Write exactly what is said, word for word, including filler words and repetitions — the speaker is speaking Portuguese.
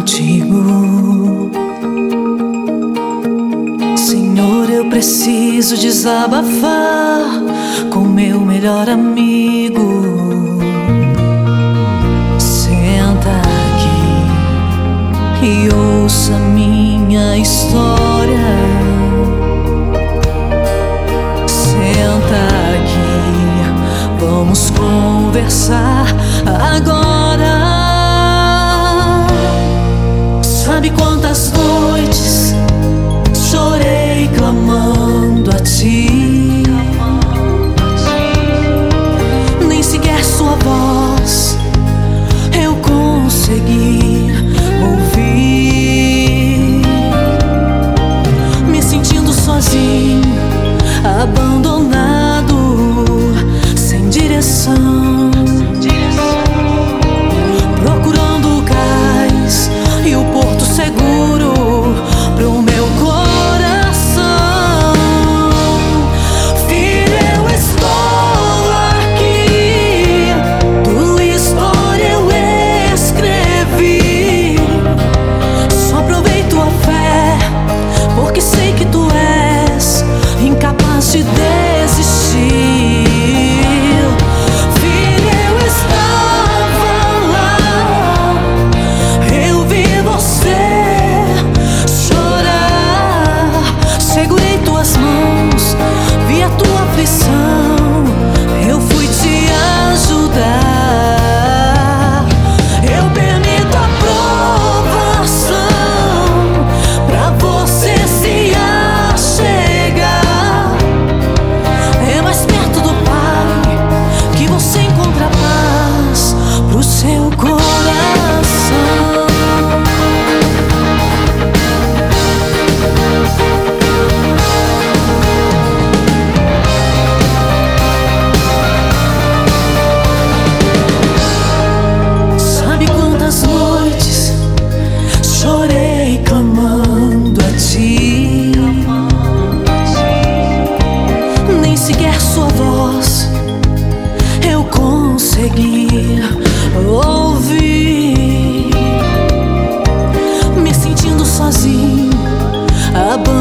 contigo. Senhor, eu preciso desabafar com meu melhor amigo. Senta aqui e ouça minha história. Senta aqui, vamos conversar agora. Sabe quantas noites chorei clamando a ti? Nem sequer sua voz eu consegui ouvir. Me sentindo sozinho, abandonado, sem direção, procurando o cais e o porto seguro pro meu coração. Filho, eu estou aqui, tua história eu escrevi. Só provei tua fé, porque sei que tu és incapaz de desistir. Eu fui te ajudar. Eu permito a provação pra você se achegar. É mais perto do Pai que você encontra paz pro seu coração. Chorei clamando a ti, nem sequer sua voz eu consegui ouvir. Me sentindo sozinho, abandonado,